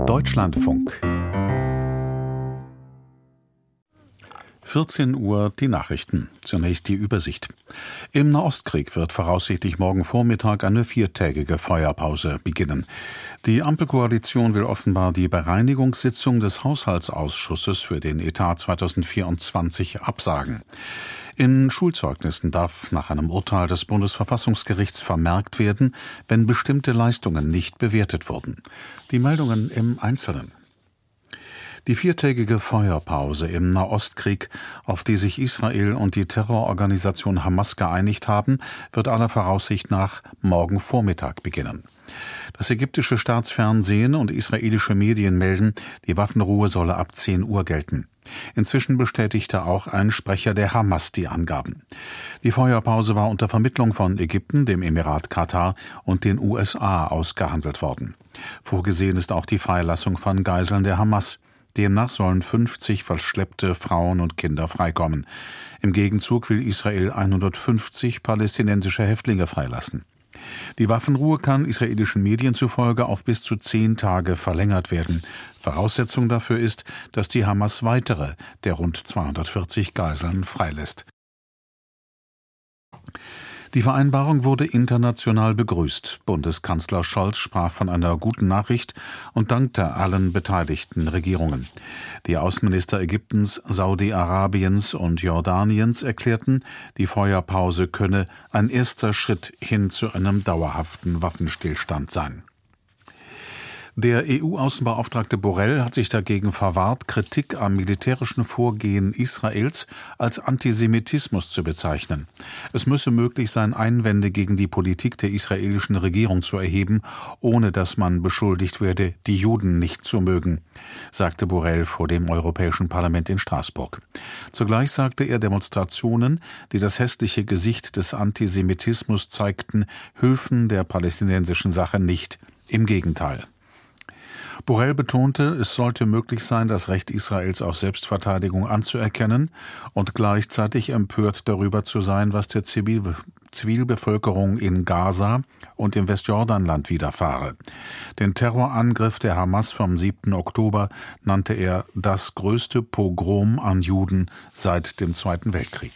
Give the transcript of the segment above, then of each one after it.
Deutschlandfunk. 14 Uhr die Nachrichten. Zunächst die Übersicht. Im Nahostkrieg wird voraussichtlich morgen Vormittag eine 4-tägige Feuerpause beginnen. Die Ampelkoalition will offenbar die Bereinigungssitzung des Haushaltsausschusses für den Etat 2024 absagen. In Schulzeugnissen darf nach einem Urteil des Bundesverfassungsgerichts vermerkt werden, wenn bestimmte Leistungen nicht bewertet wurden. Die Meldungen im Einzelnen. Die 4-tägige Feuerpause im Nahostkrieg, auf die sich Israel und die Terrororganisation Hamas geeinigt haben, wird aller Voraussicht nach morgen Vormittag beginnen. Das ägyptische Staatsfernsehen und israelische Medien melden, die Waffenruhe solle ab 10 Uhr gelten. Inzwischen bestätigte auch ein Sprecher der Hamas die Angaben. Die Feuerpause war unter Vermittlung von Ägypten, dem Emirat Katar und den USA ausgehandelt worden. Vorgesehen ist auch die Freilassung von Geiseln der Hamas. Demnach sollen 50 verschleppte Frauen und Kinder freikommen. Im Gegenzug will Israel 150 palästinensische Häftlinge freilassen. Die Waffenruhe kann israelischen Medien zufolge auf bis zu 10 Tage verlängert werden. Voraussetzung dafür ist, dass die Hamas weitere der rund 240 Geiseln freilässt. Die Vereinbarung wurde international begrüßt. Bundeskanzler Scholz sprach von einer guten Nachricht und dankte allen beteiligten Regierungen. Die Außenminister Ägyptens, Saudi-Arabiens und Jordaniens erklärten, die Feuerpause könne ein erster Schritt hin zu einem dauerhaften Waffenstillstand sein. Der EU-Außenbeauftragte Borrell hat sich dagegen verwahrt, Kritik am militärischen Vorgehen Israels als Antisemitismus zu bezeichnen. Es müsse möglich sein, Einwände gegen die Politik der israelischen Regierung zu erheben, ohne dass man beschuldigt werde, die Juden nicht zu mögen, sagte Borrell vor dem Europäischen Parlament in Straßburg. Zugleich sagte er, Demonstrationen, die das hässliche Gesicht des Antisemitismus zeigten, hülfen der palästinensischen Sache nicht. Im Gegenteil. Borrell betonte, es sollte möglich sein, das Recht Israels auf Selbstverteidigung anzuerkennen und gleichzeitig empört darüber zu sein, was der Zivilbevölkerung in Gaza und im Westjordanland widerfahre. Den Terrorangriff der Hamas vom 7. Oktober nannte er das größte Pogrom an Juden seit dem Zweiten Weltkrieg.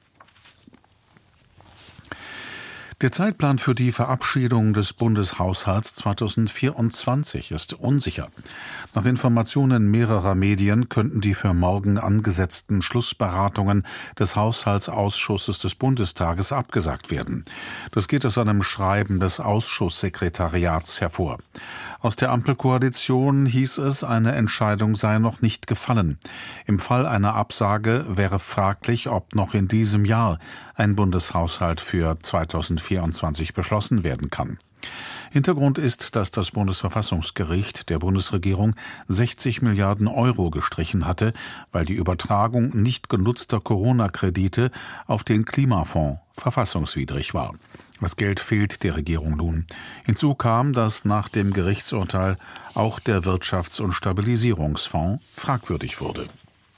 Der Zeitplan für die Verabschiedung des Bundeshaushalts 2024 ist unsicher. Nach Informationen mehrerer Medien könnten die für morgen angesetzten Schlussberatungen des Haushaltsausschusses des Bundestages abgesagt werden. Das geht aus einem Schreiben des Ausschusssekretariats hervor. Aus der Ampelkoalition hieß es, eine Entscheidung sei noch nicht gefallen. Im Fall einer Absage wäre fraglich, ob noch in diesem Jahr ein Bundeshaushalt für 2024 beschlossen werden kann. Hintergrund ist, dass das Bundesverfassungsgericht der Bundesregierung 60 Milliarden Euro gestrichen hatte, weil die Übertragung nicht genutzter Corona-Kredite auf den Klimafonds verfassungswidrig war. Das Geld fehlt der Regierung nun. Hinzu kam, dass nach dem Gerichtsurteil auch der Wirtschafts- und Stabilisierungsfonds fragwürdig wurde.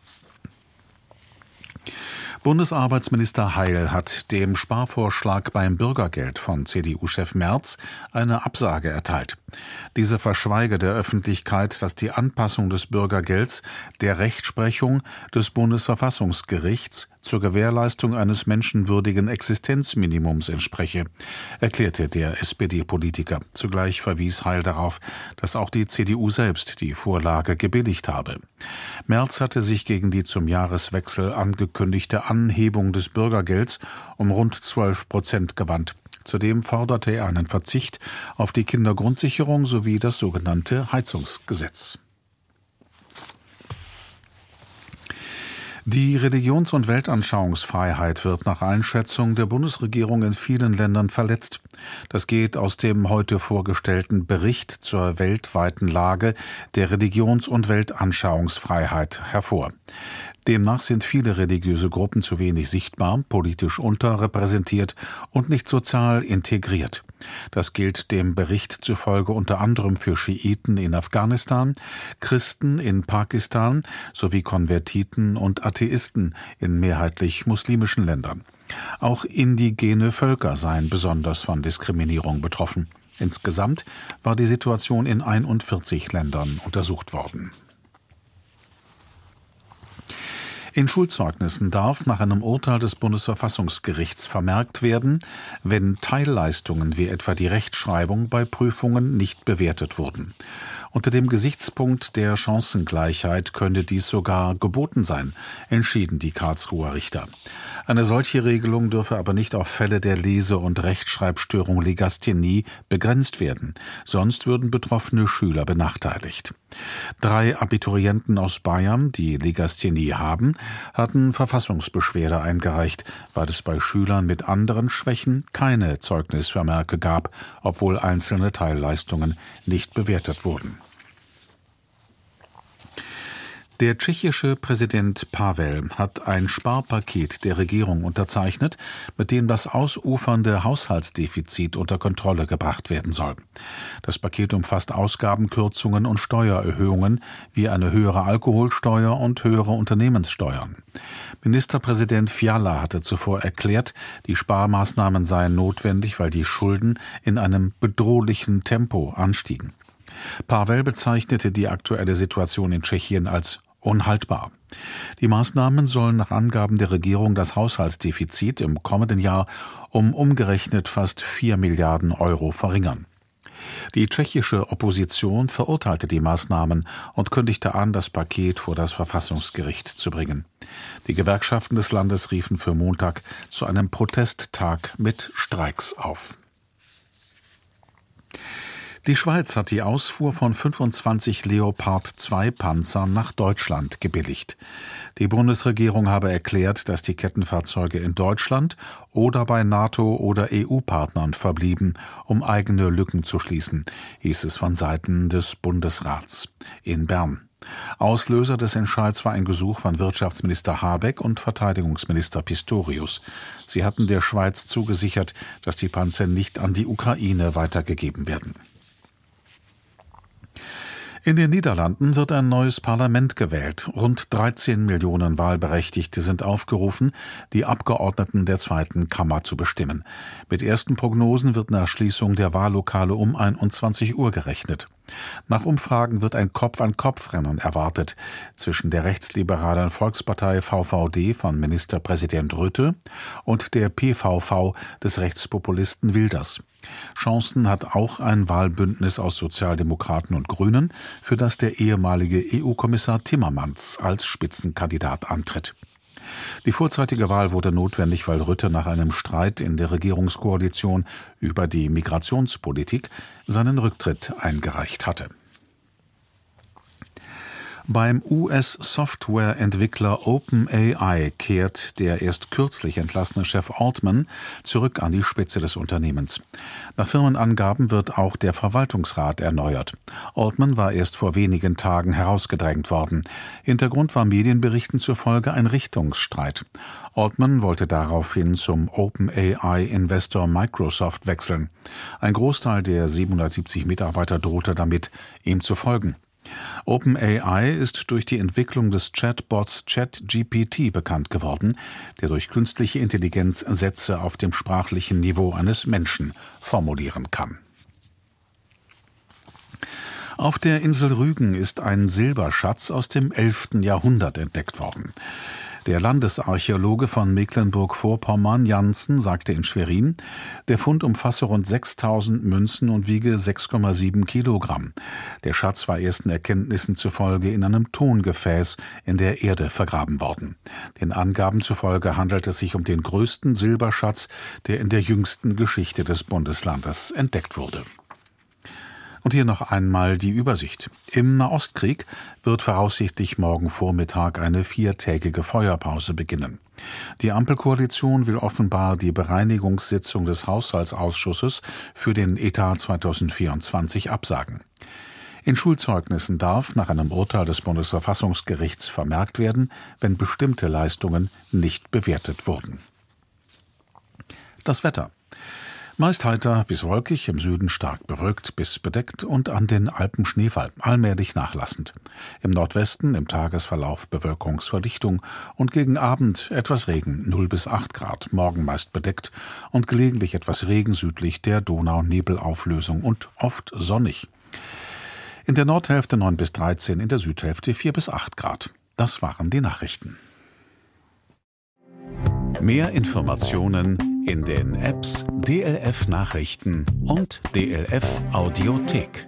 Bundesarbeitsminister Heil hat dem Sparvorschlag beim Bürgergeld von CDU-Chef Merz eine Absage erteilt. Diese verschweige der Öffentlichkeit, dass die Anpassung des Bürgergelds der Rechtsprechung des Bundesverfassungsgerichts zur Gewährleistung eines menschenwürdigen Existenzminimums entspreche, erklärte der SPD-Politiker. Zugleich verwies Heil darauf, dass auch die CDU selbst die Vorlage gebilligt habe. Merz hatte sich gegen die zum Jahreswechsel angekündigte Anhebung des Bürgergelds um rund 12% gewandt. Zudem forderte er einen Verzicht auf die Kindergrundsicherung sowie das sogenannte Heizungsgesetz. Die Religions- und Weltanschauungsfreiheit wird nach Einschätzung der Bundesregierung in vielen Ländern verletzt. Das geht aus dem heute vorgestellten Bericht zur weltweiten Lage der Religions- und Weltanschauungsfreiheit hervor. Demnach sind viele religiöse Gruppen zu wenig sichtbar, politisch unterrepräsentiert und nicht sozial integriert. Das gilt dem Bericht zufolge unter anderem für Schiiten in Afghanistan, Christen in Pakistan sowie Konvertiten und Atheisten in mehrheitlich muslimischen Ländern. Auch indigene Völker seien besonders von Diskriminierung betroffen. Insgesamt war die Situation in 41 Ländern untersucht worden. In Schulzeugnissen darf nach einem Urteil des Bundesverfassungsgerichts vermerkt werden, wenn Teilleistungen wie etwa die Rechtschreibung bei Prüfungen nicht bewertet wurden. Unter dem Gesichtspunkt der Chancengleichheit könnte dies sogar geboten sein, entschieden die Karlsruher Richter. Eine solche Regelung dürfe aber nicht auf Fälle der Lese- und Rechtschreibstörung Legasthenie begrenzt werden, sonst würden betroffene Schüler benachteiligt. 3 Abiturienten aus Bayern, die Legasthenie haben, hatten Verfassungsbeschwerde eingereicht, weil es bei Schülern mit anderen Schwächen keine Zeugnisvermerke gab, obwohl einzelne Teilleistungen nicht bewertet wurden. Der tschechische Präsident Pavel hat ein Sparpaket der Regierung unterzeichnet, mit dem das ausufernde Haushaltsdefizit unter Kontrolle gebracht werden soll. Das Paket umfasst Ausgabenkürzungen und Steuererhöhungen wie eine höhere Alkoholsteuer und höhere Unternehmenssteuern. Ministerpräsident Fiala hatte zuvor erklärt, die Sparmaßnahmen seien notwendig, weil die Schulden in einem bedrohlichen Tempo anstiegen. Pavel bezeichnete die aktuelle Situation in Tschechien als unhaltbar. Die Maßnahmen sollen nach Angaben der Regierung das Haushaltsdefizit im kommenden Jahr um umgerechnet fast 4 Milliarden Euro verringern. Die tschechische Opposition verurteilte die Maßnahmen und kündigte an, das Paket vor das Verfassungsgericht zu bringen. Die Gewerkschaften des Landes riefen für Montag zu einem Protesttag mit Streiks auf. Die Schweiz hat die Ausfuhr von 25 Leopard-2-Panzern nach Deutschland gebilligt. Die Bundesregierung habe erklärt, dass die Kettenfahrzeuge in Deutschland oder bei NATO- oder EU-Partnern verblieben, um eigene Lücken zu schließen, hieß es von Seiten des Bundesrats in Bern. Auslöser des Entscheids war ein Gesuch von Wirtschaftsminister Habeck und Verteidigungsminister Pistorius. Sie hatten der Schweiz zugesichert, dass die Panzer nicht an die Ukraine weitergegeben werden. In den Niederlanden wird ein neues Parlament gewählt. Rund 13 Millionen Wahlberechtigte sind aufgerufen, die Abgeordneten der zweiten Kammer zu bestimmen. Mit ersten Prognosen wird nach Schließung der Wahllokale um 21 Uhr gerechnet. Nach Umfragen wird ein Kopf-an-Kopf-Rennen erwartet zwischen der rechtsliberalen Volkspartei VVD von Ministerpräsident Rutte und der PVV des Rechtspopulisten Wilders. Chancen hat auch ein Wahlbündnis aus Sozialdemokraten und Grünen, für das der ehemalige EU-Kommissar Timmermans als Spitzenkandidat antritt. Die vorzeitige Wahl wurde notwendig, weil Rutte nach einem Streit in der Regierungskoalition über die Migrationspolitik seinen Rücktritt eingereicht hatte. Beim US-Softwareentwickler OpenAI kehrt der erst kürzlich entlassene Chef Altman zurück an die Spitze des Unternehmens. Nach Firmenangaben wird auch der Verwaltungsrat erneuert. Altman war erst vor wenigen Tagen herausgedrängt worden. Hintergrund war Medienberichten zufolge ein Richtungsstreit. Altman wollte daraufhin zum OpenAI-Investor Microsoft wechseln. Ein Großteil der 770 Mitarbeiter drohte damit, ihm zu folgen. OpenAI ist durch die Entwicklung des Chatbots ChatGPT bekannt geworden, der durch künstliche Intelligenz Sätze auf dem sprachlichen Niveau eines Menschen formulieren kann. Auf der Insel Rügen ist ein Silberschatz aus dem 11. Jahrhundert entdeckt worden. Der Landesarchäologe von Mecklenburg-Vorpommern, Janssen, sagte in Schwerin, der Fund umfasse rund 6.000 Münzen und wiege 6,7 Kilogramm. Der Schatz war ersten Erkenntnissen zufolge in einem Tongefäß in der Erde vergraben worden. Den Angaben zufolge handelt es sich um den größten Silberschatz, der in der jüngsten Geschichte des Bundeslandes entdeckt wurde. Und hier noch einmal die Übersicht. Im Nahostkrieg wird voraussichtlich morgen Vormittag eine 4-tägige Feuerpause beginnen. Die Ampelkoalition will offenbar die Bereinigungssitzung des Haushaltsausschusses für den Etat 2024 absagen. In Schulzeugnissen darf nach einem Urteil des Bundesverfassungsgerichts vermerkt werden, wenn bestimmte Leistungen nicht bewertet wurden. Das Wetter. Meist heiter bis wolkig, im Süden stark bewölkt bis bedeckt und an den Alpen Schneefall, allmählich nachlassend. Im Nordwesten im Tagesverlauf Bewölkungsverdichtung und gegen Abend etwas Regen, 0 bis 8 Grad, morgen meist bedeckt und gelegentlich etwas Regen südlich der Donau-Nebelauflösung und oft sonnig. In der Nordhälfte 9 bis 13, in der Südhälfte 4 bis 8 Grad. Das waren die Nachrichten. Mehr Informationen in den Apps DLF Nachrichten und DLF Audiothek.